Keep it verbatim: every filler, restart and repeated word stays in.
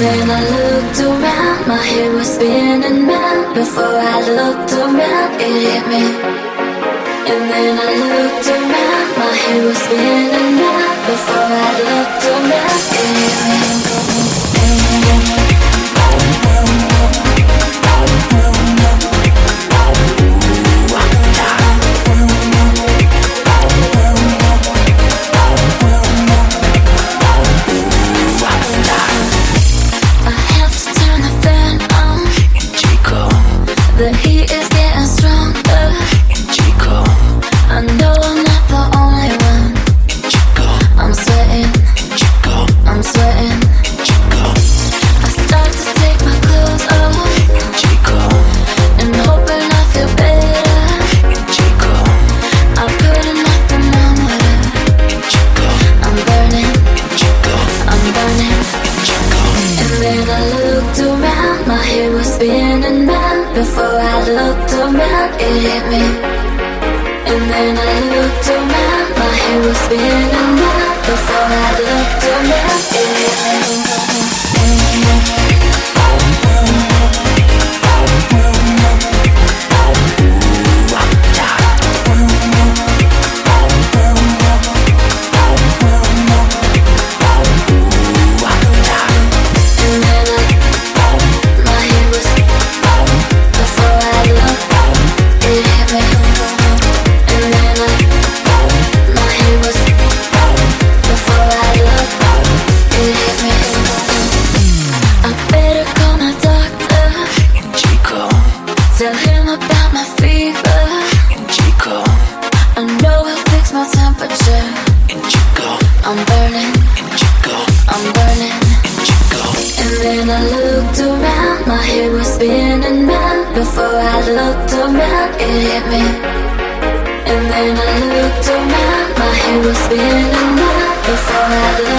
then I looked around, my head was spinning round. Before I looked around, it hit me. And then I looked around, my head was spinning round. Before I looked around, it hit me. The heat is getting stronger in Chico. I know I'm not the only one in Chico. I'm sweating in Chico. I'm sweating in Chico. I start to take my clothes off in Chico, and hoping I feel better in Chico. I put in my thermometer in Chico. I'm burning in Chico. I'm burning in Chico. And then I looked around, my head was spinning round. Before I looked around, it hit me. And then I looked around, my head was spinning round. Before I looked around, it hit me. Tell him about my fever in Chico. I know he'll fix my temperature in Chico. I'm burning in Chico. I'm burning in Chico. And then I looked around, my head was spinning round. Before I looked around, it hit me. And then I looked around, my head was spinning round. Before I looked